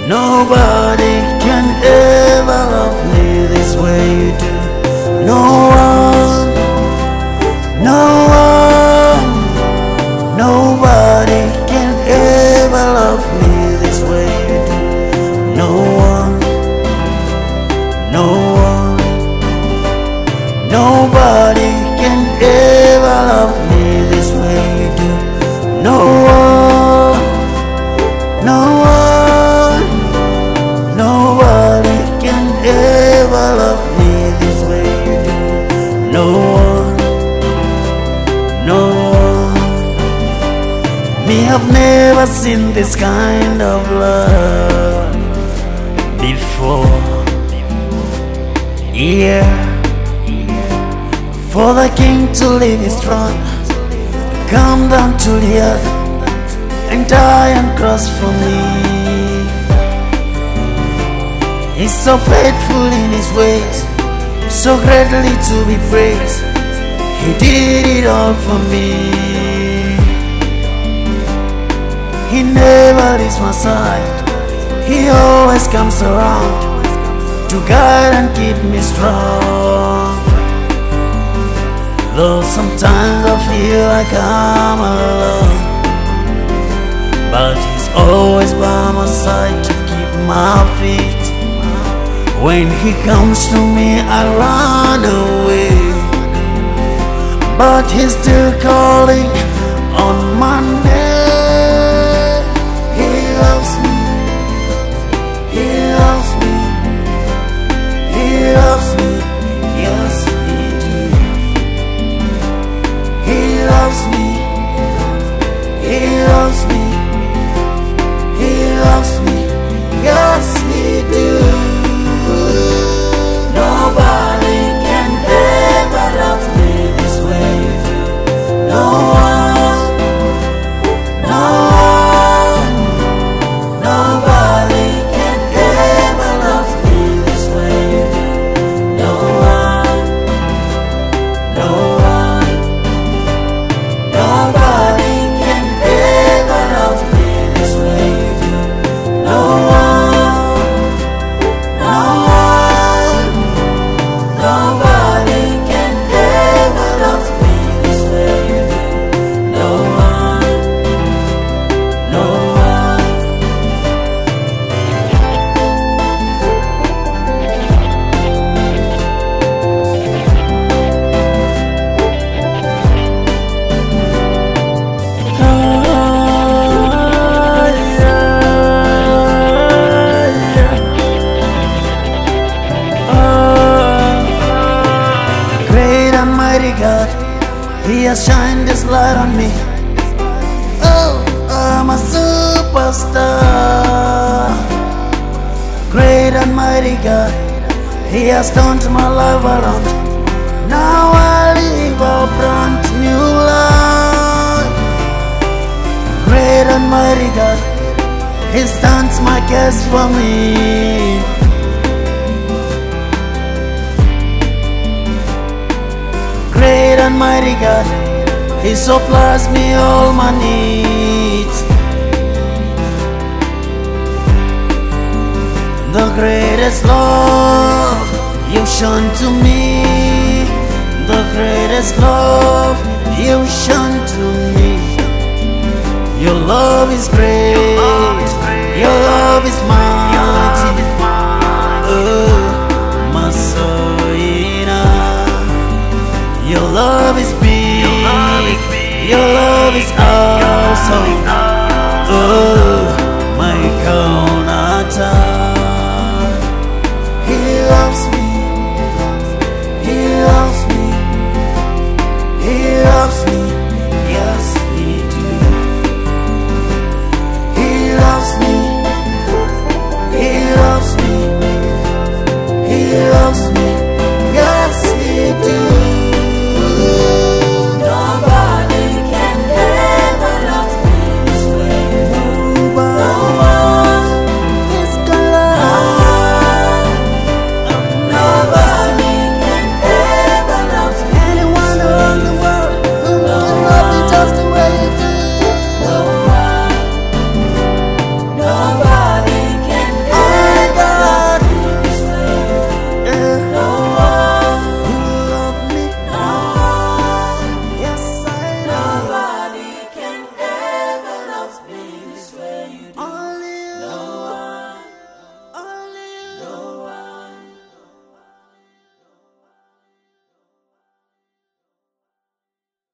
Nobody can ever love me this way you do. No one, no one, nobody can ever love me this way you do. No one, no one, nobody can ever love me this way you do. No one, no one, nobody can ever love me this way you do. No one, no one. Me have never seen this kind of love before. Yeah, for the king to leave his throne, come down to the earth and die on cross for me. He's so faithful in his ways, so greatly to be praised. He did it all for me. He never leaves my side. He always comes around to guide and keep me strong. Though sometimes I feel like I'm alone, but he's always by my side to keep my feet. When he comes to me, I run away, but he's still calling on my name. He loves me, he loves me, he loves me, yes he do. He loves me, he loves me, he loves me, yes he do. Nobody can ever love me this way you do. No one, no one, nobody can ever love me this way you do. No one, no one, nobody can ever love me this way you do. No one, no one, nobody can ever love me this way you do. No one, no one. Great and mighty God, He has shined His light on me. Oh, I'm a superstar. Great and mighty God, He has turned my life around. Now I live a brand new life. Great and mighty God, He stands my case for me. Great and mighty God, He supplies me all my needs. The greatest love you've shown to me, the greatest love you've shown to me. Your love is great, your love is mighty. Oh, my Soina. Your love is big, your love is awesome.